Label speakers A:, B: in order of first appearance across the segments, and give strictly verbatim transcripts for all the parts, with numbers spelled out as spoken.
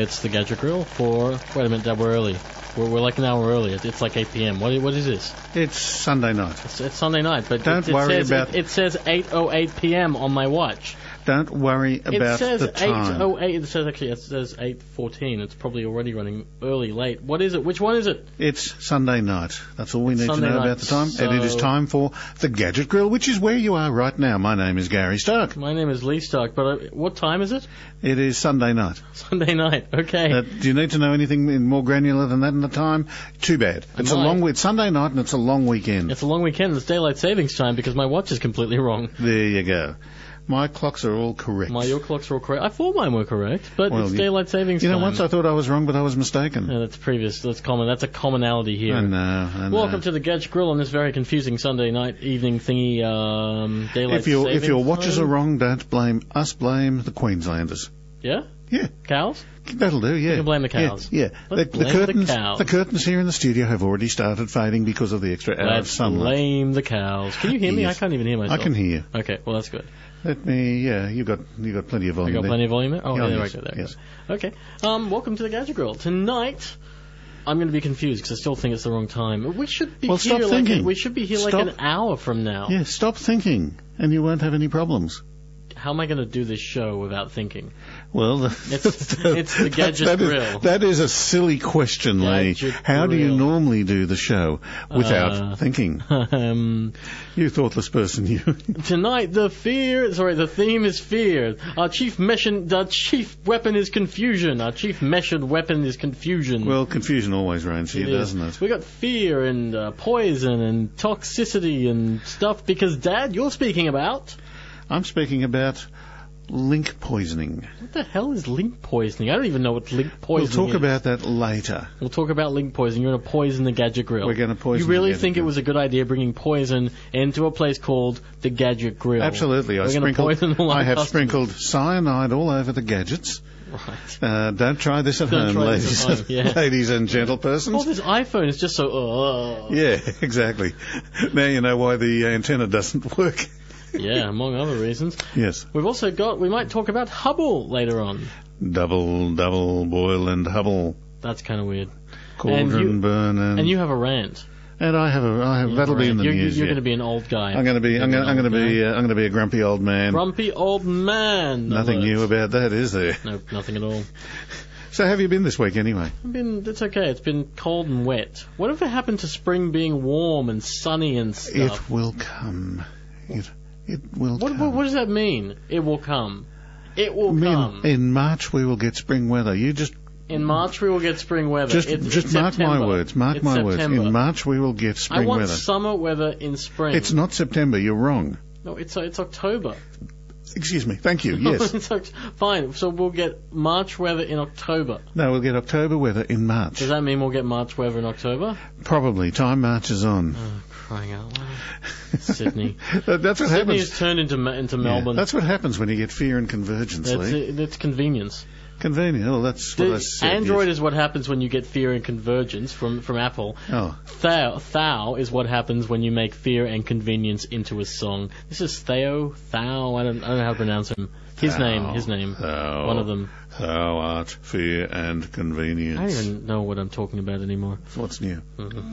A: It's the Gadget Grill for... Wait a minute, Dad, we're early. We're, we're like an hour early. It, it's like eight p.m. What, what is this?
B: It's Sunday night.
A: It's, it's Sunday night, but
B: Don't
A: it, it
B: worry
A: says,
B: about...
A: It, it says eight oh eight p.m. on my watch.
B: Don't worry about
A: it says
B: the time.
A: eight oh eight. It says actually it says eight fourteen. It's probably already running early, late. What is it? Which one is it?
B: It's Sunday night. That's all we
A: It's
B: need
A: Sunday
B: to know
A: night,
B: about the time.
A: so-
B: And it is time for the Gadget Grill, which is where you are right now. My name is Gary Stark.
A: My name is Lee Stark, but uh, what time is it?
B: It is Sunday night.
A: Sunday night. Okay.
B: Uh, do you need to know anything in more granular than that in the time? Too bad.
A: I
B: It's a
A: might.
B: long. It's Sunday night and it's a long weekend.
A: It's a long weekend. It's daylight savings time because my watch is completely wrong.
B: There you go. My clocks are all correct.
A: My your clocks are all correct. I thought mine were correct, but
B: Well,
A: it's
B: you-
A: daylight savings
B: You know,
A: time.
B: once I thought I was wrong, but I was mistaken.
A: Yeah, that's previous. That's common. That's a commonality here.
B: I know. I know.
A: Welcome to the Gadget Grill on this very confusing Sunday night evening thingy. Um, daylight
B: If your
A: savings
B: if your watches
A: time.
B: are wrong, don't blame us. Blame the Queenslanders.
A: Yeah,
B: Yeah.
A: cows.
B: That'll do, yeah.
A: We can blame the cows.
B: Yeah, yeah.
A: Let's
B: The,
A: blame
B: the
A: the
B: curtains,
A: cows.
B: the curtains here in the studio have already started fading because of the extra hour of
A: Let's
B: sunlight.
A: blame the cows. Can you hear me?
B: Yes.
A: I can't even hear
B: I
A: myself.
B: can hear you.
A: Okay, well that's good.
B: Let me, yeah, you got you got plenty of
A: I
B: volume
A: got
B: there.
A: plenty of volume there? Oh,
B: Yeah,
A: there
B: yes,
A: we go. There we
B: yes.
A: go. Okay. Um, welcome to the Gadget Grill. Tonight, I'm going to be confused because I still think it's the wrong time. We should be
B: Well,
A: here
B: stop
A: like
B: thinking.
A: we should be here
B: Stop.
A: like an hour from now.
B: Yeah, stop thinking, and you won't have any problems.
A: How am I going to do this show without thinking?
B: Well, the,
A: It's- it's the Gadget
B: that is-
A: Grill.
B: that is a silly question, Lee.
A: Gadget
B: How do you
A: Grill.
B: normally do the show without
A: Uh,
B: thinking?
A: um,
B: You thoughtless person, you.
A: tonight, the fear. Sorry, the theme is fear. Our chief mission. Our chief weapon is confusion. Our chief measured weapon is confusion.
B: Well, confusion always reigns here,
A: It is.
B: doesn't it?
A: We got fear and uh, poison and toxicity and stuff because, Dad, you're speaking about...
B: I'm speaking about link poisoning.
A: What the hell is link poisoning? I don't even know what link
B: We'll
A: poisoning
B: talk
A: is.
B: about that later.
A: We'll talk about link poisoning. You're going to poison the Gadget Grill.
B: We're gonna poison
A: You
B: the
A: really
B: Gadget
A: think
B: Grill.
A: it was a good idea bringing poison into a place called the Gadget Grill?
B: Absolutely. I
A: We're going to
B: sprinkled.
A: poison all our
B: I have
A: customers.
B: sprinkled cyanide all over the gadgets.
A: Right.
B: Uh, don't try this at
A: Don't
B: home,
A: try
B: ladies,
A: this at home, yeah.
B: ladies and
A: Oh,
B: gentlepersons.
A: this iPhone is just so... Uh,
B: Yeah, exactly. Now you know why the antenna doesn't work.
A: yeah, among other reasons.
B: Yes.
A: We've also got... We might talk about Hubble later on.
B: Double, double, boil and hubble,
A: That's kind of weird.
B: cauldron
A: And you-
B: burn, and,
A: And you have a rant.
B: and I have a, I have,
A: You
B: that'll
A: have a
B: be in
A: rant.
B: the
A: you're,
B: news.
A: You're
B: yeah.
A: going to be an old guy.
B: I'm going to be, I'm going, I'm going to
A: You're an
B: be,
A: old
B: uh, I'm going to be a grumpy old
A: guy.
B: man.
A: Grumpy old man. no
B: Nothing new
A: words.
B: about that, is there?
A: No, nothing at all.
B: So, have you been this week anyway?
A: It's been, it's okay. It's been cold and wet. Whatever happened to spring being warm and sunny and stuff?
B: It will come. It, it will
A: What,
B: come.
A: what, what does that mean? It will come. It will
B: In,
A: come.
B: in March we will get spring weather. You just
A: In March we will get spring weather.
B: just
A: It's,
B: just
A: it's
B: mark
A: September.
B: my words. Mark
A: It's
B: my
A: September.
B: words. In March we will get
A: I
B: spring
A: want
B: weather.
A: summer weather in spring.
B: It's not September. You're wrong.
A: No, it's it's October.
B: Excuse me. Thank you. Yes.
A: It's Oct- Fine. So we'll get March weather in October.
B: No, we'll get October weather in March.
A: Does that mean we'll get March weather in October?
B: Probably. Time marches on.
A: Oh, crying out loud. Sydney.
B: That- That's what
A: Sydney
B: happens.
A: has turned into Ma- into
B: Yeah,
A: Melbourne.
B: that's what happens when you get fear and convergence,
A: That's,
B: Lee.
A: it, that's convenience.
B: Convenient. Oh, that's what I
A: The
B: said.
A: Android
B: yes.
A: is what happens when you get fear and convergence from, from Apple.
B: Oh.
A: Thou, thou is what happens when you make fear and convenience into a song. This is Theo, Thou, I don't, I don't know how to pronounce him. His
B: Thou,
A: name, his name.
B: Thou,
A: One of them.
B: Thou art fear and convenience.
A: I don't even know what I'm talking about anymore.
B: What's new?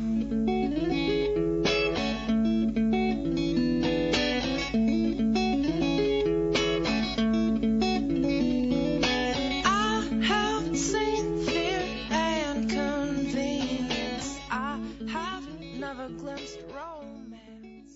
C: I have seen fear and convenience. I have never glimpsed romance.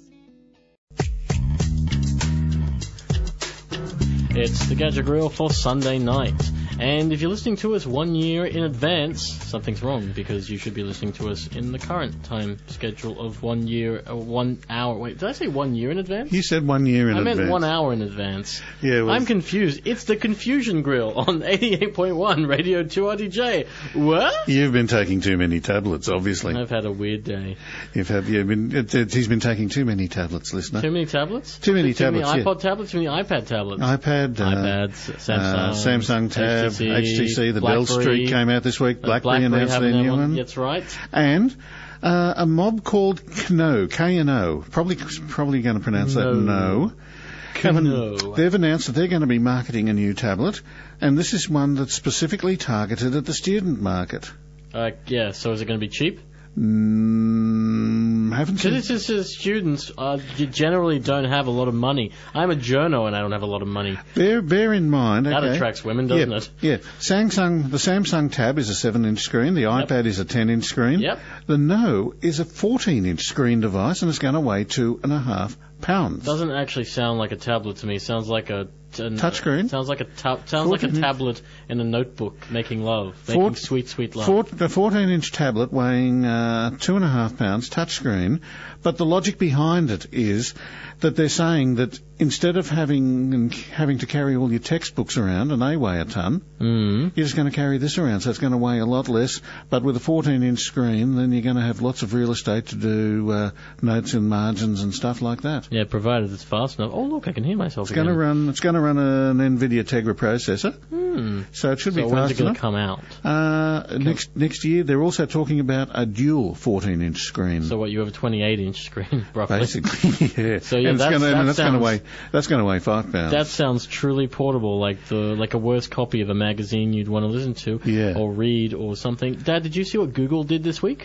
A: It's the Gadget Grill for Sunday night. And if you're listening to us one year in advance, something's wrong because you should be listening to us in the current time schedule of one year, uh, one hour. Wait, did I say one year in advance?
B: You said one year in
A: I
B: advance.
A: meant one hour in advance.
B: Yeah, well,
A: I'm confused. It's the Confusion Grill on eighty-eight point one Radio two R D J. What?
B: You've been taking too many tablets, obviously.
A: I've had a weird day.
B: You've had, you've been, it, it, he's been taking too many tablets, listener.
A: Too many tablets?
B: Too many
A: Too many
B: tablets, yeah.
A: iPod tablets? Too many iPad tablets?
B: iPad, uh,
A: iPads, Samsung,
B: uh, Samsung Tab,
A: H T C,
B: H T C, the Bell
A: BlackBerry.
B: Street came out this week.
A: Uh,
B: BlackBerry announced their
A: having
B: new
A: that
B: one.
A: That's right.
B: And uh, a mob called Kno, K N O, probably probably going to pronounce that
A: No.
B: No, haven't-
A: No.
B: They've announced that they're going to be marketing a new tablet, and this is one that's specifically targeted at the student market.
A: Uh, yeah, so is it going to be cheap?
B: Mm, haven't
A: Because
B: seen.
A: it's just uh, students uh, you generally don't have a lot of money. I'm a journo and I don't have a lot of money.
B: Bear, bear in mind.
A: That
B: okay.
A: attracts women, doesn't
B: yeah,
A: it?
B: Yeah. Samsung, the Samsung Tab is a seven-inch screen. The
A: Yep.
B: iPad is a ten-inch screen.
A: Yep.
B: The No is a fourteen-inch screen device, and it's going to weigh two and a half pounds.
A: Doesn't actually sound like a tablet to me. Sounds like a an,
B: Touchscreen?
A: Sounds like a ta- sounds like a
B: fourteen
A: tablet in a notebook, making love, making
B: Four-
A: sweet, sweet love.
B: Four, a fourteen-inch tablet weighing uh, two and a half pounds, touchscreen. But the logic behind it is that they're saying that instead of having having to carry all your textbooks around, and they weigh a ton,
A: Mm.
B: you're just going to carry this around, so it's going to weigh a lot less. But with a fourteen-inch screen, then you're going to have lots of real estate to do uh, notes and margins and stuff like that.
A: Yeah, provided it's fast enough. Oh, look, I can hear myself
B: It's
A: again.
B: going to run. It's going to run an NVIDIA Tegra processor,
A: Hmm.
B: so it should
A: So
B: be
A: when's
B: fast
A: it going
B: enough.
A: to come out?
B: Uh, next next year, they're also talking about a dual fourteen-inch screen.
A: So what, you have a twenty-eight inch screen, roughly?
B: Basically, yeah.
A: So, yeah,
B: and it's
A: that's-
B: gonna,
A: that
B: and that's going to
A: sounds-
B: weigh that's going to weigh five pounds.
A: That sounds truly portable, like the like a worse copy of a magazine you'd want to listen to
B: Yeah.
A: or read or something. Dad, did you see what Google did this week?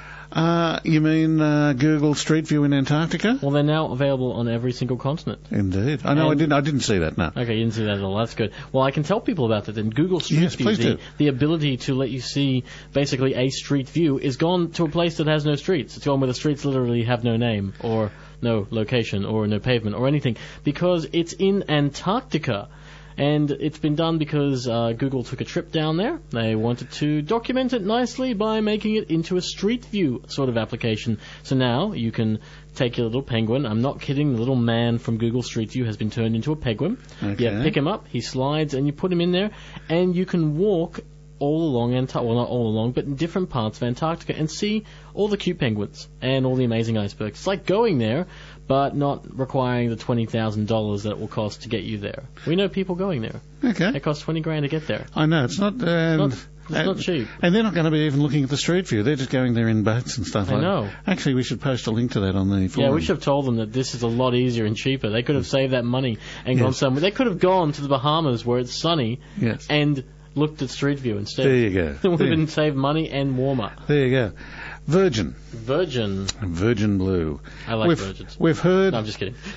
B: Uh, you mean uh, Google Street View in Antarctica?
A: Well, they're now available on every single continent.
B: Indeed. I know. I
A: And-
B: didn't. I didn't see that. No.
A: Okay, you didn't see that at all. That's good. Well, I can tell people about that then. Google Street
B: Yes,
A: View,
B: please
A: the,
B: do.
A: the ability to let you see basically a street view, is gone to a place that has no streets. It's gone where the streets literally have no name or no location or no pavement or anything because it's in Antarctica. And it's been done because uh, Google took a trip down there. They wanted to document it nicely by making it into a street view sort of application. So now you can take your little penguin. I'm not kidding. The little man from Google Street View has been turned into a penguin.
B: Okay.
A: You pick him up, he slides, and you put him in there, and you can walk all along Antarctica, well, not all along, but in different parts of Antarctica and see all the cute penguins and all the amazing icebergs. It's like going there, but not requiring the twenty thousand dollars that it will cost to get you there. We know people going there.
B: Okay.
A: It costs twenty grand to get there.
B: I know it's not. And,
A: Not- it's
B: and,
A: not cheap.
B: And they're not going to be even looking at the Street View. They're just going there in boats and stuff
A: I
B: like
A: know.
B: that. Actually, we should post a link to that on the forum.
A: Yeah, we should have told them that this is a lot easier and cheaper. They could have saved that money and gone
B: Yes.
A: somewhere. They could have gone to the Bahamas where it's sunny
B: Yes.
A: and looked at Street View instead.
B: There you go.
A: It would have
B: There-
A: been saved money and warmer.
B: There you go. Virgin.
A: Virgin.
B: Virgin Blue.
A: I like
B: we've,
A: virgins.
B: We've heard.
A: No, I'm just kidding.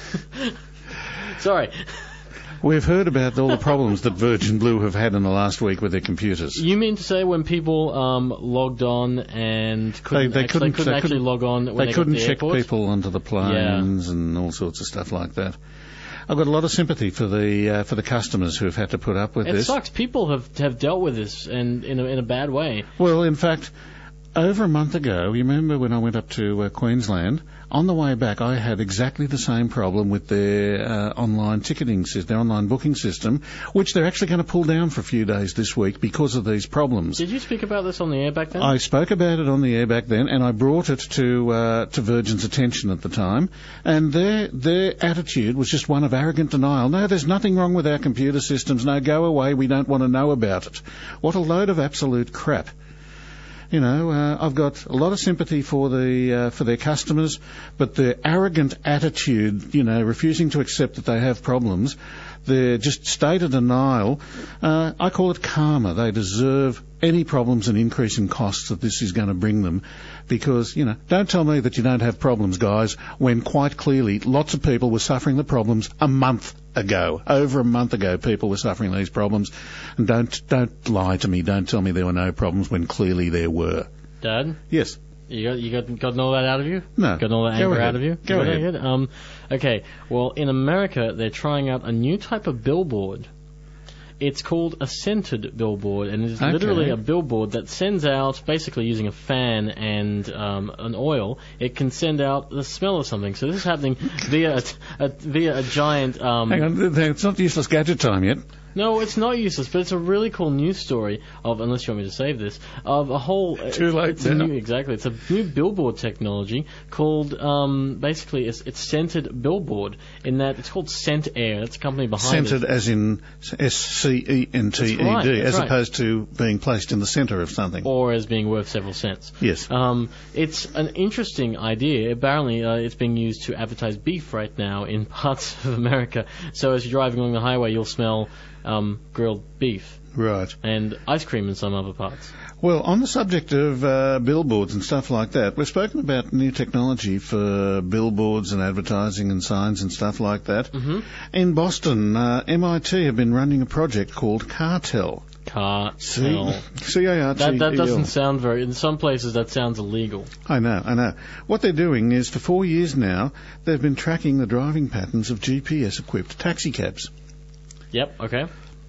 A: Sorry.
B: We've heard about all the problems that Virgin Blue have had in the last week with their computers.
A: You mean to say when people um, logged on and couldn't,
B: they
A: actually,
B: couldn't-
A: couldn't
B: they
A: actually
B: couldn't-
A: log on when
B: They,
A: they,
B: couldn't
A: got to the
B: check
A: airport?
B: people onto the planes and all sorts of stuff like that. I've got a lot of sympathy for the uh, for the customers who have had to put up with
A: It
B: this.
A: sucks. People have have dealt with this and in a, in a bad way.
B: Well, in fact, over a month ago, you remember when I went up to uh, Queensland? On the way back, I had exactly the same problem with their uh, online ticketing system, their online booking system, which they're actually going to pull down for a few days this week because of these problems.
A: Did you speak about this on the air back then?
B: I spoke about it on the air back then, and I brought it to uh, to Virgin's attention at the time, and their their attitude was just one of arrogant denial. No, there's nothing wrong with our computer systems. No, go away. We don't want to know about it. What a load of absolute crap. You know, uh, I've got a lot of sympathy for the uh, for their customers, but their arrogant attitude, you know, refusing to accept that they have problems, their just state of denial, uh, I call it karma. They deserve any problems and increase in costs that this is going to bring them, because, you know, don't tell me that you don't have problems, guys, when quite clearly lots of people were suffering the problems a month ago. Over a month ago, people were suffering these problems. And don't don't lie to me. Don't tell me there were no problems when clearly there were.
A: Dad,
B: Yes.
A: you got you got gotten all that out of you?
B: No.
A: Gotten all that
B: Go
A: anger
B: ahead.
A: out of you?
B: Go
A: You got
B: ahead.
A: that? Um, okay. Well, in America, they're trying out a new type of billboard. It's called a centered billboard, and it's
B: Okay.
A: literally a billboard that sends out, basically using a fan and um, an oil, it can send out the smell of something. So this is happening via a, a, via a giant. Um,
B: Hang on. It's not useless gadget time yet.
A: No, it's not useless, but it's a really cool news story of, unless you want me to save this, of a whole...
B: Too late
A: it's a
B: now.
A: new, Exactly. It's a new billboard technology called, um, basically, it's, it's scented billboard, in that it's called Scent Air. It's a company behind
B: Scented
A: it.
B: as in S C E N T E D,
A: That's right, that's
B: as
A: right.
B: opposed to being placed in the centre of something.
A: Or as being worth several cents.
B: Yes.
A: Um, it's an interesting idea. Apparently, uh, it's being used to advertise beef right now in parts of America. So as you're driving along the highway, you'll smell um, grilled beef
B: Right.
A: and ice cream in some other parts.
B: Well, on the subject of uh, billboards and stuff like that, we've spoken about new technology for billboards and advertising and signs and stuff like that.
A: Mm-hmm.
B: In Boston, uh, M I T have been running a project called Cartel.
A: Cartel.
B: C A R T E L.
A: That, that doesn't sound very... In some places, that sounds illegal.
B: I know, I know. What they're doing is, for four years now, they've been tracking the driving patterns of G P S-equipped taxi cabs.
A: Yep, okay.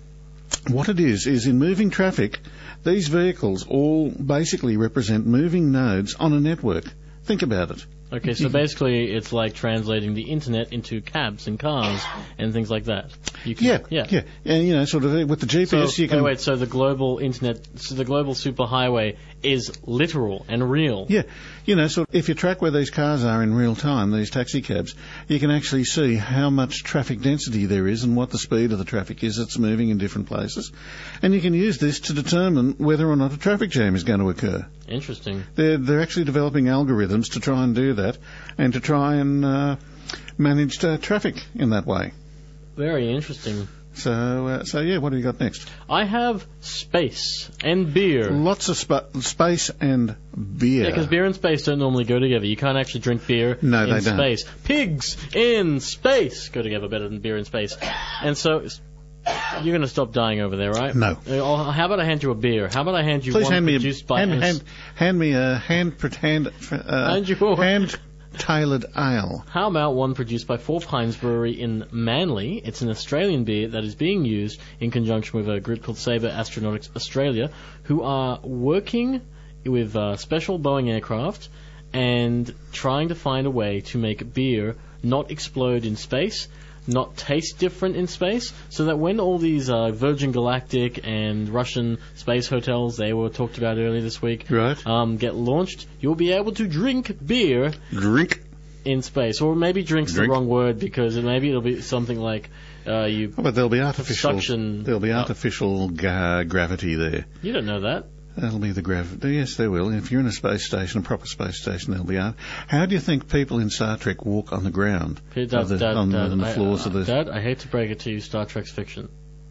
B: What it is, is in moving traffic, these vehicles all basically represent moving nodes on a network. Think about it.
A: Okay, so basically it's like translating the internet into cabs and cars and things like that. You can,
B: Yeah,
A: yeah.
B: yeah. And, you know, sort of, with the G P
A: So,
B: S, you can...
A: wait, wait, so the global internet, so the global superhighway is literal and real.
B: Yeah, you know, so if you track where these cars are in real time, these taxi cabs, you can actually see how much traffic density there is and what the speed of the traffic is that's moving in different places. And you can use this to determine whether or not a traffic jam is going to occur.
A: Interesting.
B: They're, they're actually developing algorithms to try and do that and to try and uh, manage uh, traffic in that way.
A: Very interesting.
B: So, uh, so yeah, what have you got next?
A: I have space and beer.
B: Lots of spa- space and beer.
A: Yeah, because beer and space don't normally go together. You can't actually drink beer
B: No,
A: in
B: they don't.
A: space. Pigs in space go together better than beer in space. And so, you're going to stop dying over there, right?
B: No.
A: Uh, How about I hand you a beer? How about I hand you
B: Please
A: one
B: hand me a
A: produced by...
B: hand,
A: us?
B: hand, hand me a hand hand uh,
A: Hand you a-
B: hand tailored ale.
A: How about one produced by Four Pines Brewery in Manly? It's an Australian beer that is being used in conjunction with a group called Sabre Astronautics Australia, who are working with uh, special Boeing aircraft and trying to find a way to make beer not explode in space, not taste different in space, so that when all these uh, Virgin Galactic and Russian space hotels they were talked about earlier this week
B: Right.
A: um, get launched, you'll be able to drink beer
B: Drink.
A: in space. Or maybe drink's
B: Drink.
A: the wrong word, because it, maybe it'll be something like uh, you...
B: Oh, but there'll be artificial.
A: Suction.
B: There'll be
A: Oh.
B: artificial ga- gravity there.
A: You don't know that.
B: That'll be the gravity. Yes, there will. If you're in a space station, a proper space station, there'll be art. How do you think people in Star Trek walk on the ground?
A: Dad,
B: Of the-
A: Dad,
B: on,
A: Dad,
B: on the
A: I-
B: floors
A: uh,
B: of the.
A: Dad, I hate to break it to you, Star Trek's fiction.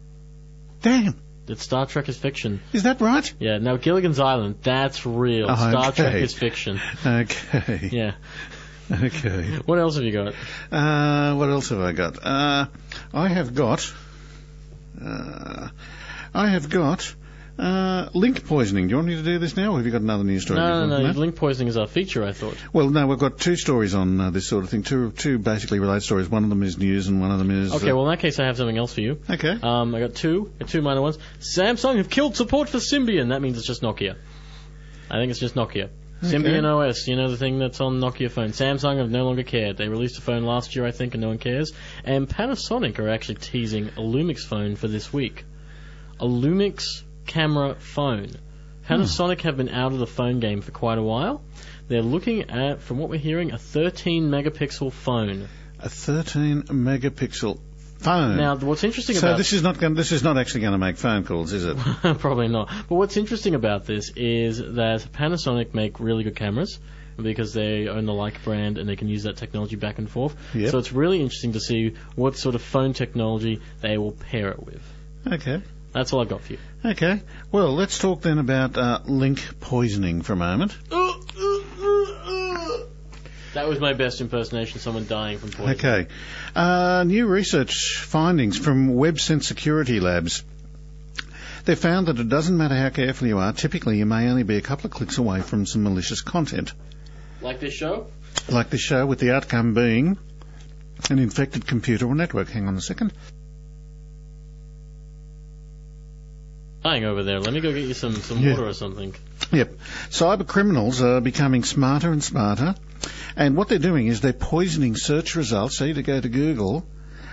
B: Damn.
A: That Star Trek is fiction.
B: Is that right?
A: Yeah, now Gilligan's Island, that's real.
B: Oh,
A: Star
B: okay.
A: Trek is fiction.
B: Okay.
A: Yeah.
B: Okay.
A: What else have you got?
B: Uh, what else have I got? Uh, I have got. Uh, I have got. Uh, link poisoning. Do you want me to do this now, or have you got another news story?
A: No, no,
B: before?
A: no. Link poisoning is our feature, I thought.
B: Well, no, we've got two stories on uh, this sort of thing. Two, two basically related stories. One of them is news, and one of them is.
A: Okay,
B: uh,
A: well, in that case, I have something else for you.
B: Okay.
A: Um, I got two, two minor ones. Samsung have killed support for Symbian. That means it's just Nokia. I think it's just Nokia.
B: Okay.
A: Symbian O S, you know, the thing that's on Nokia phones. Samsung have no longer cared. They released a phone last year, I think, and no one cares. And Panasonic are actually teasing a Lumix phone for this week. A Lumix camera phone. Panasonic have been out of the phone game for quite a while. They're looking at, from what we're hearing, a thirteen megapixel phone.
B: A thirteen megapixel phone.
A: Now, what's interesting
B: so
A: about
B: this is not going. This is not actually going to make phone calls, is it?
A: Probably not. But what's interesting about this is that Panasonic make really good cameras because they own the Leica brand and they can use that technology back and forth.
B: Yep.
A: So it's really interesting to see what sort of phone technology they will pair it with.
B: Okay.
A: That's all I've got for you.
B: Okay. Well, let's talk then about uh, link poisoning for a moment.
A: That was my best impersonation, someone dying from poison.
B: Okay. Uh, new research findings from WebSense Security Labs. They found that it doesn't matter how careful you are, typically you may only be a couple of clicks away from some malicious content.
A: Like this show?
B: Like this show, with the outcome being an infected computer or network. Hang on a second.
A: Dying over there. Let me go get you some, some
B: Yeah.
A: water or something.
B: Yep. Cyber criminals are becoming smarter and smarter, and what they're doing is they're poisoning search results. So you to go to Google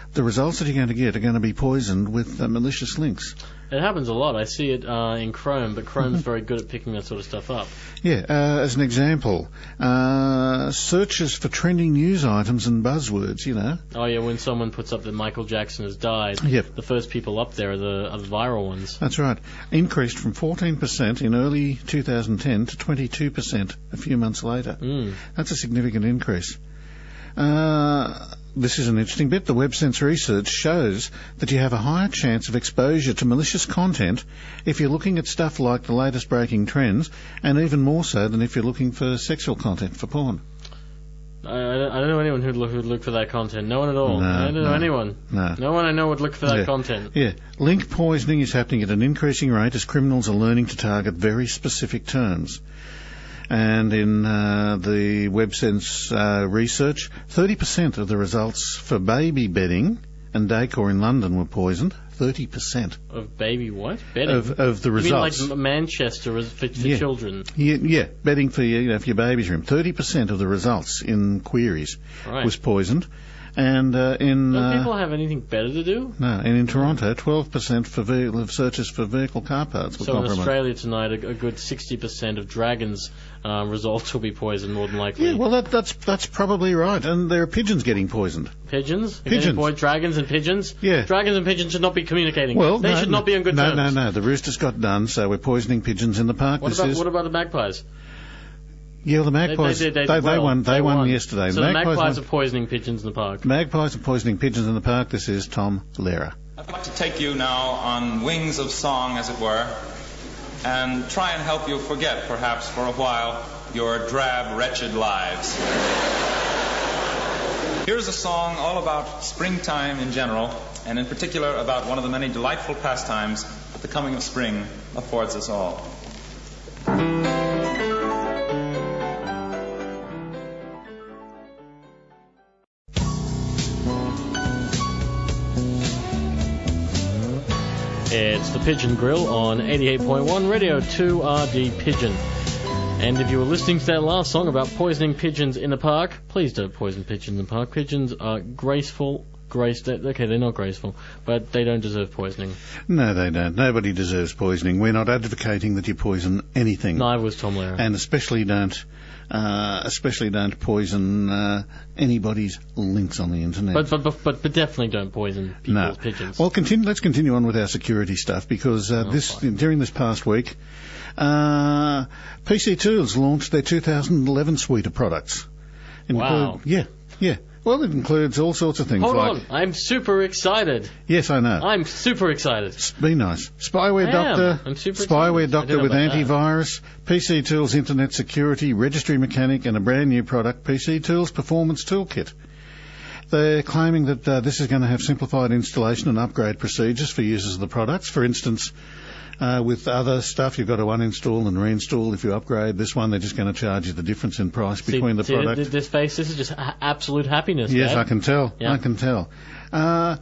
B: the results that you're going to get are going to be poisoned with uh, malicious links.
A: It happens a lot. I see it uh, in Chrome, but Chrome's very good at picking that sort of stuff up.
B: Yeah, uh, as an example, uh, searches for trending news items and buzzwords, you know.
A: Oh, yeah, when someone puts up that Michael Jackson has died,
B: Yep.
A: the first people up there are the, are the viral ones.
B: That's right. Increased from fourteen percent in early two thousand ten to twenty-two percent a few months later.
A: Mm.
B: That's a significant increase. Uh, this is an interesting bit. The WebSense research shows that you have a higher chance of exposure to malicious content if you're looking at stuff like the latest breaking trends, and even more so than if you're looking for sexual content for porn.
A: I, I don't I don't know anyone who'd look, who'd look for that content. No one at all.
B: No,
A: I don't know
B: no,
A: anyone.
B: no.
A: No one I know would look for that
B: Yeah.
A: content.
B: Yeah. Link poisoning is happening at an increasing rate as criminals are learning to target very specific terms. And in uh, the WebSense uh, research, thirty percent of the results for baby bedding and decor in London were poisoned. thirty percent
A: Of baby what? Bedding?
B: of, of the
A: You mean
B: results.
A: like M- Manchester is for, for
B: Yeah.
A: children?
B: Yeah, yeah, bedding for your, you know, for your baby's room. thirty percent of the results in queries
A: Right.
B: was poisoned. And uh, in...
A: Don't
B: uh,
A: people have anything better to do?
B: no, and in Toronto, twelve percent for ve- of searches for vehicle car parts were
A: So in
B: compromised.
A: Australia tonight, a, a good sixty percent of Dragons' uh, results will be poisoned, more than likely.
B: Yeah, well, that, that's that's probably right. And there are pigeons getting poisoned.
A: Pigeons? You're
B: Pigeons.
A: getting boy- dragons and pigeons?
B: Yeah.
A: Dragons and pigeons should not be communicating.
B: Well,
A: they
B: no,
A: should not be on good
B: no,
A: terms.
B: No, no, no. The rooster's got done, so we're poisoning pigeons in the park.
A: What
B: this
A: about
B: is.
A: what about the magpies?
B: Yeah, well, the
A: They,
B: magpies.
A: they, did- they,
B: they,
A: did well.
B: won. They,
A: They
B: won, yesterday.
A: So the magpies
B: won-
A: are poisoning pigeons in the park.
B: magpies are poisoning pigeons in the park. This is Tom Lehrer.
D: I'd like to take you now on wings of song, as it were, and try and help you forget, perhaps for a while, your drab, wretched lives. Here's a song all about springtime in general, and in particular about one of the many delightful pastimes that the coming of spring affords us all.
A: It's the Pigeon Grill on eighty-eight point one Radio two R D Pigeon. And if you were listening to that last song about poisoning pigeons in the park, please don't poison pigeons in the park. Pigeons are graceful, grace. They're, okay, they're not graceful, but they don't deserve poisoning.
B: No, they don't. Nobody deserves poisoning. We're not advocating that you poison anything.
A: Neither was Tom Lehrer.
B: And especially don't, uh, especially don't poison uh, anybody's links on the internet.
A: But, but but but but definitely don't poison people's
B: No.
A: pigeons.
B: Well, continue, let's continue on with our security stuff because uh,
A: Oh,
B: this
A: fine.
B: during this past week, uh, P C Tools launched their two thousand eleven suite of products.
A: Wow.
B: Yeah, yeah. Well, it includes all sorts of things
A: Hold
B: like...
A: on, I'm super excited.
B: Yes, I know.
A: I'm super excited.
B: Be nice. Spyware
A: I am.
B: Doctor,
A: I'm super
B: Spyware
A: excited. I
B: Doctor
A: don't know
B: with
A: about that.
B: antivirus, P C Tools Internet Security, Registry Mechanic, and a brand new product, P C Tools Performance Toolkit. They're claiming that uh, this is going to have simplified installation and upgrade procedures for users of the products. For instance, uh, with other stuff, you've got to uninstall and reinstall if you upgrade. This one, they're just going to charge you the difference in price
A: See,
B: between the
A: see,
B: product.
A: th- This face, this is just ha- absolute happiness.
B: Yes,
A: Dad.
B: I can tell.
A: Yeah.
B: I can tell. Uh,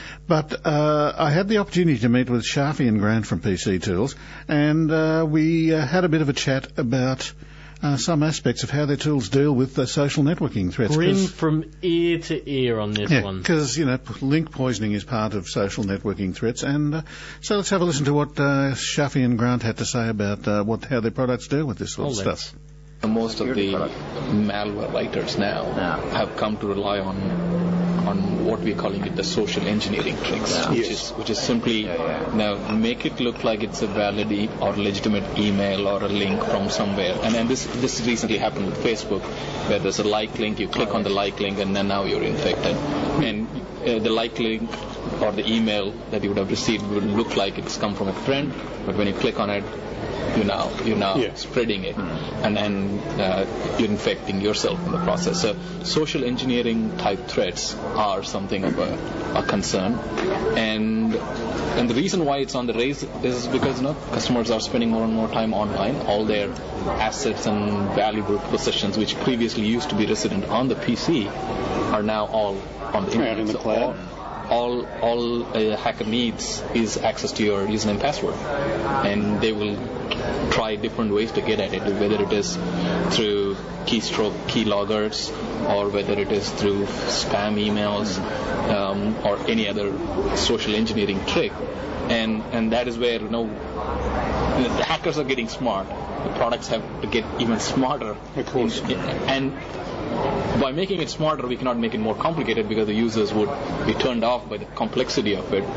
B: but uh, I had the opportunity to meet with Shafi and Grant from P C Tools, and uh, we uh, had a bit of a chat about uh, some aspects of how their tools deal with uh, social networking threats.
A: Grin
B: 'Cause-
A: from ear to ear on this
B: yeah,
A: one.
B: because, you know, p- link poisoning is part of social networking threats. And uh, so let's have a listen to what uh, Shafi and Grant had to say about uh, what how their products deal with this sort
A: Oh,
B: of
A: let's.
B: stuff.
E: Most of the malware writers now have come to rely on on what we're calling it the social engineering tricks, which is which is simply now make it look like it's a valid e- or legitimate email or a link from somewhere. And and this this recently happened with Facebook, where there's a like link, you click on the like link, and then now you're infected. And uh, the like link or the email that you would have received would look like it's come from a friend, but when you click on it, you now you're now
B: Yeah.
E: spreading it, and and uh, you're infecting yourself in the process. So social engineering type threats are something of a, a concern, and and the reason why it's on the raise is because you know customers are spending more and more time online. All their assets and valuable possessions, which previously used to be resident on the P C, are now all on the internet.
F: in the
E: So
F: cloud.
E: all- All all a hacker needs is access to your username and password, and they will try different ways to get at it, whether it is through keystroke keyloggers, or whether it is through spam emails um, or any other social engineering trick. And and that is where, you know, the hackers are getting smart. The products have to get even smarter.
B: Of course.
E: And by making it smarter, we cannot make it more complicated, because the users would be turned off by the complexity of it,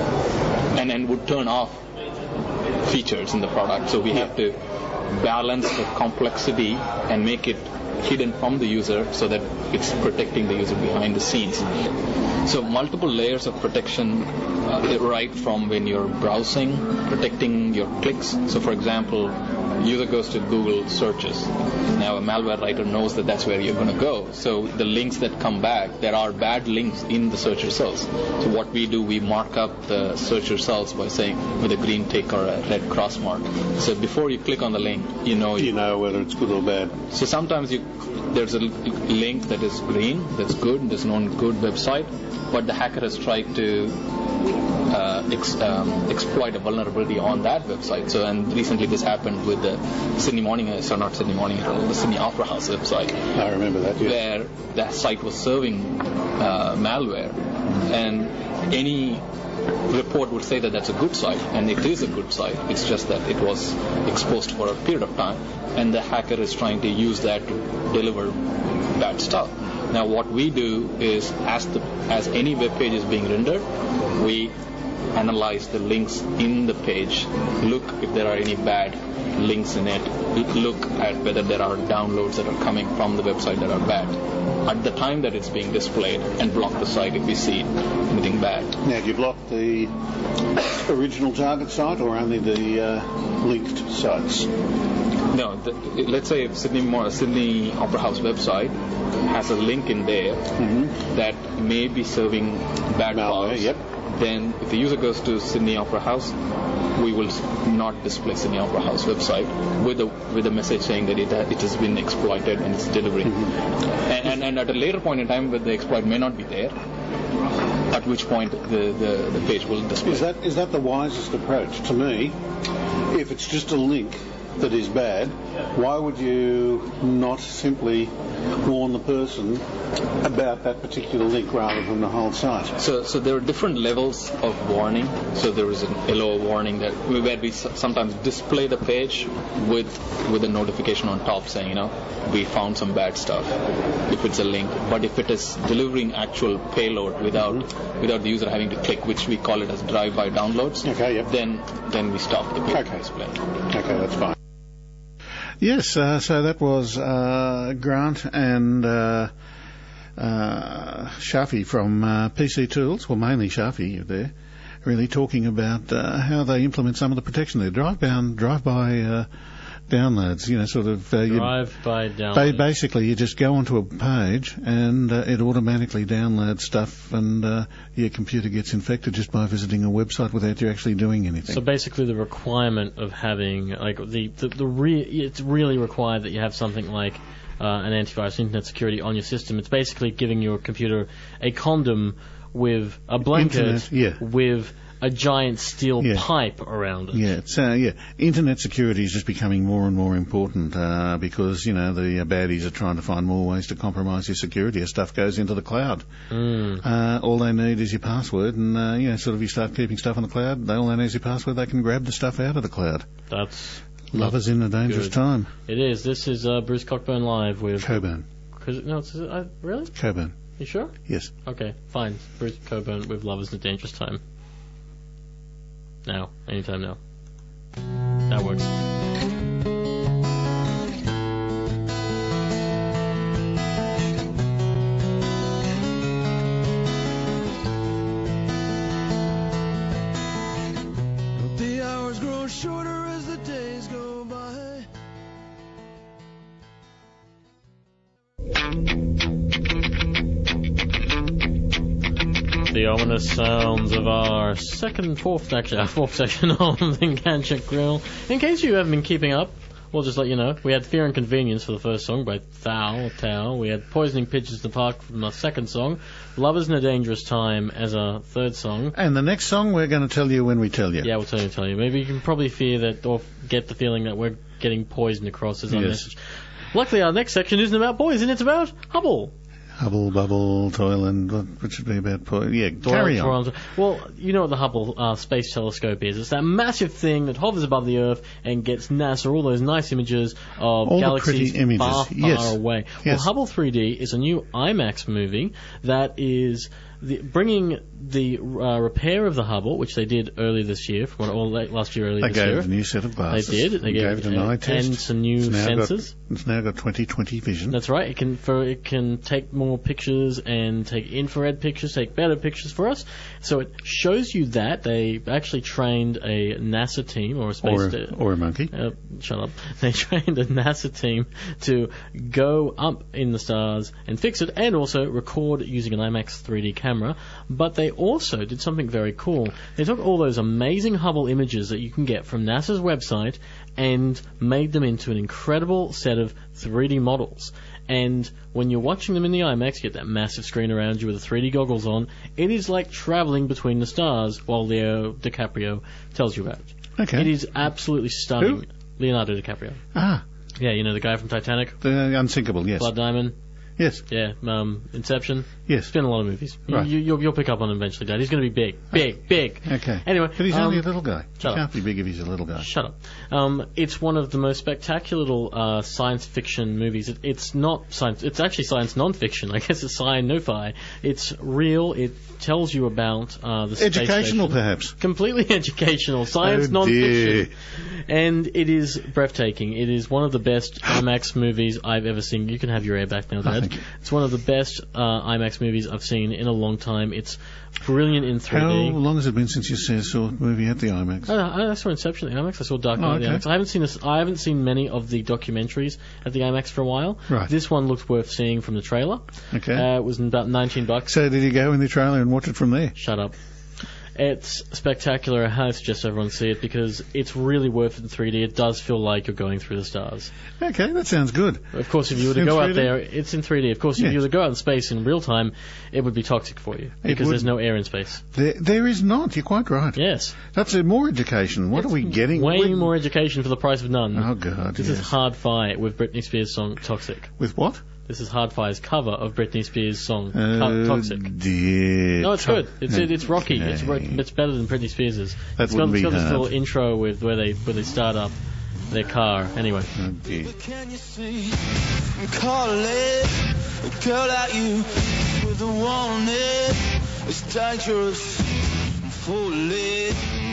E: and then would turn off features in the product. So we have to balance the complexity and make it hidden from the user so that it's protecting the user behind the scenes. So multiple layers of protection, uh, right from when you're browsing, protecting your clicks. So for example, user goes to Google searches. Now a malware writer knows that that's where you're going to go. So the links that come back, there are bad links in the search results. So what we do, we mark up the search results by saying with a green tick or a red cross mark. So before you click on the link, you know
B: You know whether it's good or bad.
E: So sometimes you, there's a l- link that is green, that's good, there's no good website, but the hacker has tried to uh, ex, um, exploit a vulnerability on that website. So, and recently this happened with the Sydney Morning, uh, sorry, not Sydney Morning Herald, the Sydney Opera House website.
B: I remember that, yes.
E: Where that site was serving uh, malware, and any report would say that that's a good site, and it is a good site. It's just that it was exposed for a period of time, and the hacker is trying to use that to deliver bad stuff. Now what we do is, as the as any web page is being rendered, we analyze the links in the page, look if there are any bad links in it, look at whether there are downloads that are coming from the website that are bad at the time that it's being displayed, and block the site if we see anything bad.
B: Now, do you block the original target site or only the uh, linked sites?
E: No, the, let's say if Sydney, Mo- Sydney Opera House website has a link in there
B: Mm-hmm.
E: that may be serving bad
B: Malware,
E: files,
B: yep.
E: then if the user goes to Sydney Opera House, we will not display Sydney Opera House website with a with a message saying that it, it has been exploited and it's delivering.
B: Mm-hmm.
E: And, and, and at a later point in time, when the exploit may not be there, at which point the, the, the page will display.
B: Is that is that the wisest approach? To me, if it's just a link that is bad, why would you not simply warn the person about that particular link rather than the whole site?
E: So, so there are different levels of warning. So there is an L O warning that where we s- sometimes display the page with with a notification on top saying, you know, we found some bad stuff, if it's a link. But if it is delivering actual payload without mm-hmm. without the user having to click, which we call it as drive-by downloads,
B: Okay, yep.
E: then then we stop the page
B: Okay.
E: display.
B: Okay, that's fine. Yes, uh, so that was uh, Grant and uh, uh, Shafi from uh, P C Tools, well mainly Shafi there, really talking about uh, how they implement some of the protection there. Drive-bound, drive-by uh, downloads, you know, sort of... Uh, you-
A: Drive-by
B: Ba-
A: download.
B: Basically, you just go onto a page and uh, it automatically downloads stuff, and uh, your computer gets infected just by visiting a website without you actually doing anything.
A: So basically, the requirement of having like the the, the re- it's really required that you have something like uh, an antivirus, internet security on your system. It's basically giving your computer a condom with a blanket
B: Internet, yeah.
A: with a giant steel
B: Yeah.
A: pipe around it.
B: Yeah, it's, uh, yeah. Internet security is just becoming more and more important uh, because, you know, the uh, baddies are trying to find more ways to compromise your security as stuff goes into the cloud.
A: Mm.
B: Uh, all they need is your password, and, uh, you know, sort of you start keeping stuff on the cloud, they all they need is your password, they can grab the stuff out of the cloud.
A: That's
B: Lovers in a dangerous
A: good.
B: time.
A: It is. This is uh, Bruce Cockburn live with.
B: Coburn.
A: Cause, no, it's, uh, really?
B: Coburn.
A: You sure?
B: Yes.
A: Okay, fine. Bruce Cockburn with Lovers in a Dangerous Time. Now, anytime now. That works.
C: The hours grow shorter as the days go by.
A: The ominous sounds of our second, fourth, actually our fourth section of the Gadget Grill. In case you haven't been keeping up, we'll just let you know. We had Fear and Convenience for the first song by Thao, Tao. We had Poisoning Pigeons in the Park from the second song. Lovers in a Dangerous Time as a third song.
B: And the next song we're going to tell you when we tell you.
A: Yeah, we'll tell you, tell you. Maybe you can probably fear that, or get the feeling that we're getting poisoned across as our
B: Yes.
A: message. Luckily, our next section isn't about boys, and it's about Hubble.
B: Hubble, bubble, toilet, what, what should be about po- Yeah, carry on.
A: Toilet, well, you know what the Hubble uh, Space Telescope is. It's that massive thing that hovers above the Earth and gets NASA all those nice images of
B: all
A: galaxies
B: the pretty images.
A: far, far
B: Yes.
A: away.
B: Yes.
A: Well, Hubble three D is a new IMAX movie that is the, bringing the uh, repair of the Hubble, which they did earlier this year, from what, or late last year, earlier
B: They
A: this
B: gave
A: year.
B: it a new set of glasses.
A: They did. They
B: gave,
A: gave
B: it an
A: uh,
B: eye test.
A: and some new
B: It's now
A: sensors.
B: Got, it's now got twenty twenty vision.
A: That's right. It can for it can take more pictures and take infrared pictures, take better pictures for us. So it shows you that they actually trained a NASA team or a space
B: or,
A: sta-
B: or a monkey.
A: Uh, shut up. They trained a NASA team to go up in the stars and fix it, and also record using an IMAX three D camera. But they also did something very cool. They took all those amazing Hubble images that you can get from NASA's website and made them into an incredible set of three D models. And when you're watching them in the IMAX, you get that massive screen around you with the three D goggles on. It is like traveling between the stars while Leo DiCaprio tells you about it.
B: Okay.
A: It is absolutely stunning.
B: Who?
A: Leonardo DiCaprio.
B: Ah,
A: Yeah, you know the guy from Titanic,
B: the Unsinkable, yes.
A: Blood Diamond.
B: Yes,
A: Yeah, um, Inception.
B: yes.
A: He's been in a lot of movies. You,
B: Right.
A: you, you'll, you'll pick up on him eventually, Dad. He's going to be big, big, big.
B: Okay.
A: Anyway,
B: But he's
A: um,
B: only a little guy. He
A: shut up.
B: can't be big if he's a little guy.
A: Shut up. Um, it's one of the most spectacular little uh, science fiction movies. It, it's not science. It's actually science non-fiction. I guess it's sci-no-fi. It's real. It tells you about uh, the space
B: Educational,
A: station.
B: perhaps.
A: Completely educational. Science
B: Oh,
A: non-fiction. And it is breathtaking. It is one of the best IMAX movies I've ever seen. You can have your air back now, Dad.
B: thank you.
A: It's one of the best uh, IMAX movies I've seen in a long time. It's brilliant in three D.
B: How long has it been since you saw a movie at the IMAX?
A: I, I saw Inception at the IMAX. I saw Dark Knight
B: Oh,
A: at the
B: okay.
A: IMAX. I haven't seen this. I haven't seen many of the documentaries at the IMAX for a while.
B: Right.
A: This one looked worth seeing from the trailer.
B: Okay.
A: Uh, it was about nineteen bucks.
B: So did you go in the trailer and watch it from there?
A: Shut up. It's spectacular. I highly suggest everyone see it because it's really worth it in three D. It does feel like you're going through the stars.
B: Okay, that sounds good.
A: Of course, if you were to
B: In
A: go out
B: three D?
A: there, it's in three D. Of course, if
B: Yeah.
A: you were to go out in space in real time, it would be toxic for you because
B: would.
A: there's no air in space.
B: There, there is not. You're quite right.
A: Yes.
B: That's uh, more education. What are we getting?
A: Way
B: We're-
A: more education for the price of none.
B: Oh, God,
A: This
B: yes.
A: is Hard-Fi with Britney Spears' song Toxic.
B: With what?
A: This is Hard-Fi's cover of Britney Spears' song
B: Oh,
A: To- Toxic.
B: dear.
A: No, it's
B: To-
A: good. It's it, it's rocky. It's ro-
B: Okay.
A: it's better than Britney Spears's.
B: That
A: It's got,
B: wouldn't
A: it's got
B: be
A: this
B: hard.
A: little intro with where they where they start up their car. Anyway,
B: Oh, dear.
C: Can you see? I'm calling a girl like you with a warning. It's dangerous. I'm fully.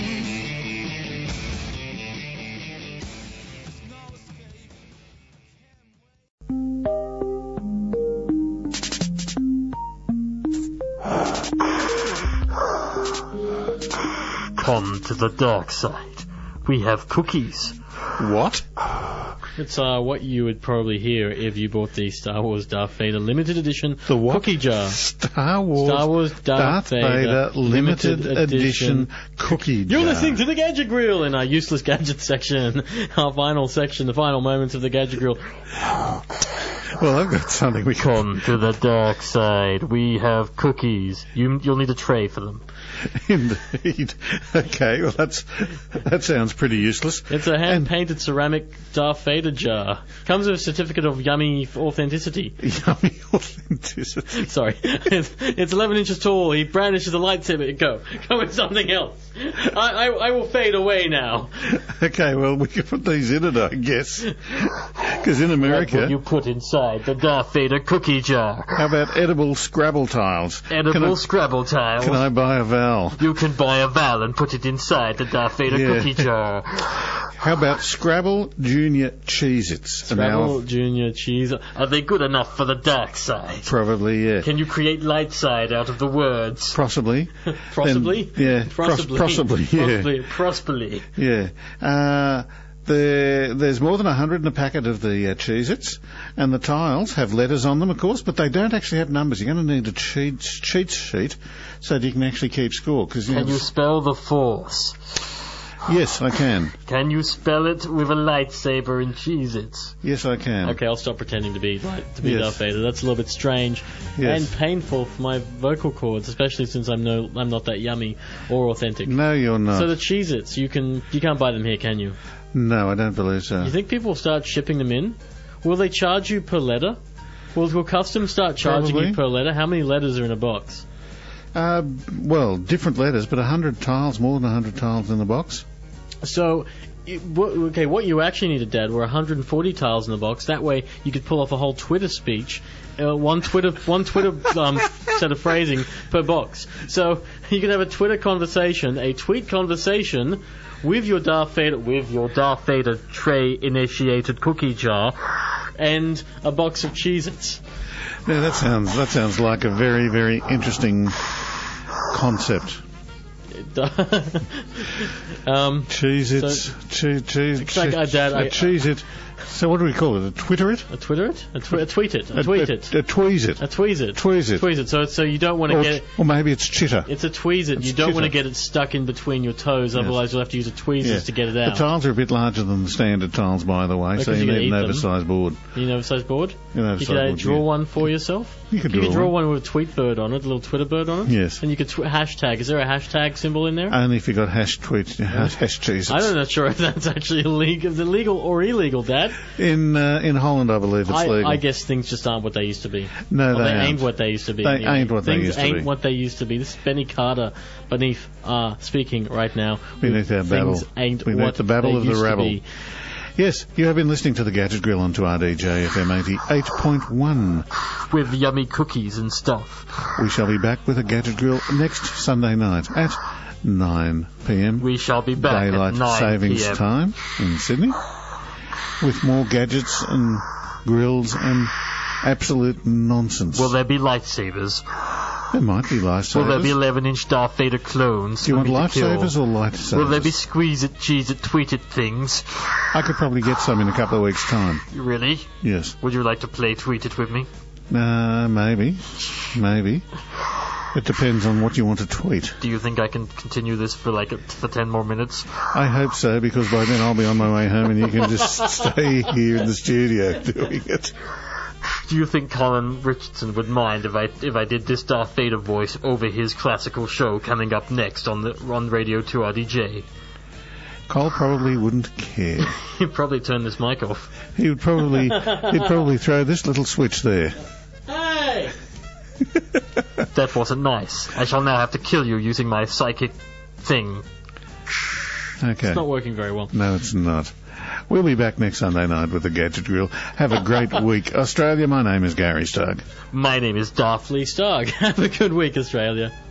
A: come to the dark side. We have cookies.
B: What?
A: It's uh, what you would probably hear if you bought the Star Wars Darth Vader limited edition
B: The what?
A: cookie jar.
B: Star Wars,
A: Star Wars Darth,
B: Darth Vader limited,
A: limited
B: edition,
A: edition
B: cookie jar.
A: You're listening to the Gadget Grill in our useless gadget section, our final section, the final moments of the Gadget Grill.
B: Well, I've got something we can...
A: Come to the dark side. We have cookies. You, you'll need a tray for them.
B: Indeed. Okay, well, that's that sounds pretty useless.
A: It's a hand-painted ceramic Darth Vader jar. Comes with a certificate of yummy authenticity.
B: Yummy authenticity.
A: Sorry. It's, it's eleven inches tall. He brandishes a lightsaber. Go. Go with something else. I, I, I will fade away now.
B: Okay, well, we can put these in it, I guess. Because in
A: What
B: America...
A: will you put inside the Darth Vader cookie jar?
B: How about edible Scrabble tiles?
A: Edible
B: Can I,
A: Scrabble tile.
B: can I buy a vowel?
A: You can buy a vowel and put it inside the Darth Vader
B: Yeah.
A: cookie jar.
B: How about Scrabble Junior Cheez-Its? An
A: Scrabble
B: hour-
A: Junior Cheese. Are they good enough for the dark side?
B: Probably, yeah.
A: Can you create light side out of the words?
B: Possibly.
A: Possibly?
B: Then- yeah, pros-
A: Possibly.
B: possibly, yeah.
A: Possibly. Possibly.
B: Yeah. Uh, there, there's more than a hundred in a packet of the uh, Cheez-Its, and the tiles have letters on them, of course, but they don't actually have numbers. You're going to need a cheat, cheat sheet so that you can actually keep score. Cause, you
A: Can
B: know,
A: you spell the Force?
B: yes, I can.
A: Can you spell it with a lightsaber in Cheez-Its?
B: Yes, I can.
A: Okay, I'll stop pretending to be like to be
B: Yes.
A: Darth Vader. That's a little bit strange
B: Yes.
A: and painful for my vocal cords, especially since I'm no I'm not that yummy or authentic.
B: No, you're not.
A: So the Cheez-Its, you can you can't buy them here, can you?
B: no, I don't believe so.
A: You think people will start shipping them in? Will they charge you per letter? Will, will Customs start charging
B: Probably.
A: you per letter? How many letters are in a box?
B: Uh, well, different letters, but one hundred tiles, more than one hundred tiles in the box.
A: So, you- what- okay, what you actually needed, Dad, were one hundred forty tiles in the box. That way, you could pull off a whole Twitter speech, uh, one Twitter, one Twitter um, set of phrasing per box. So you could have a Twitter conversation, a tweet conversation with your Darth Vader, with your Darth Vader tray-initiated cookie jar, and a box of Cheez-Its.
B: Yeah, that sounds that sounds like a very, very interesting concept.
A: um,
B: Cheese it,
A: So-
B: cheese, cheese,
A: It's like, uh, Dad, I-
B: cheese it. So what do we call it? A Twitter it?
A: a Twitter it? A, tw- a tweet it? A tweet it?
B: A, a tweeze it.
A: A tweeze it?
B: Tweeze it.
A: Tweeze it. So, so you don't want to
B: Or,
A: get it.
B: or maybe it's chitter.
A: It's a tweeze it.
B: It's
A: You don't want to
B: chitter.
A: get it stuck in between your toes, otherwise you'll have to use a tweezers
B: Yeah.
A: to get it
B: The
A: out.
B: tiles are a bit larger than the standard tiles, by the way, so
A: Because
B: you
A: you
B: need
A: gotta
B: an
A: eat them.
B: oversized board.
A: You know, oversized board?
B: You know,
A: You
B: oversized
A: could uh,
B: board,
A: draw
B: yeah.
A: one for yourself.
B: You could
A: You
B: draw
A: could draw
B: one.
A: one with a tweet bird on it, a little Twitter bird on it.
B: Yes.
A: And you could tw- hashtag. Is there a hashtag symbol in there?
B: Only if you got hash tweet, hash, hash cheese.
A: I'm not sure if that's actually illegal. Is it legal or illegal, Dad?
B: In uh, in Holland, I believe it's
A: I,
B: legal.
A: I guess things just aren't what they used to be.
B: no,
A: Or
B: they,
A: they
B: aren't.
A: ain't what they used to be.
B: They
A: anyway.
B: ain't what they
A: Things
B: used to
A: ain't
B: be.
A: what they used to be. This is Benny Carter beneath uh, speaking right now.
B: Beneath our babble.
A: Things ain't
B: Beneath
A: what
B: the babble
A: they
B: of the
A: used to
B: rabble.
A: be.
B: Yes, you have been listening to the Gadget Grill on two R D J F M eighty-eight point one.
A: With yummy cookies and stuff.
B: We shall be back with a Gadget Grill next Sunday night at nine p.m.
A: We shall be back
B: Daylight
A: at nine
B: savings
A: p.m.
B: time in Sydney with more gadgets and grills and absolute nonsense.
A: Will there be lightsabers?
B: There might be lifesavers.
A: Will there be eleven-inch Darth Vader clones?
B: Do you
A: for
B: want
A: me to kill?
B: lifesavers or lightsavers?
A: Will there be squeeze-it, cheese-it, tweet-it things?
B: I could probably get some in a couple of weeks' time.
A: Really?
B: Yes.
A: Would you like to play tweet-it with me?
B: Uh, maybe. Maybe. It depends on what you want to tweet.
A: Do you think I can continue this for like for ten more minutes?
B: I hope so, because by then I'll be on my way home and you can just stay here in the studio doing it.
A: Do you think Colin Richardson would mind if I if I did this Darth Vader voice over his classical show coming up next on the on Radio two R D J?
B: Cole probably wouldn't care.
A: He'd probably turn this mic off.
B: He would probably, he'd probably throw this little switch there.
A: Hey! That wasn't nice. I shall now have to kill you using my psychic thing.
B: Okay.
A: It's not working very well.
B: No, it's not. We'll be back next Sunday night with the Gadget Grill. Have a great week. Australia, my name is Gary Stugg.
A: My name is Darth Lee Stark. Have a good week, Australia.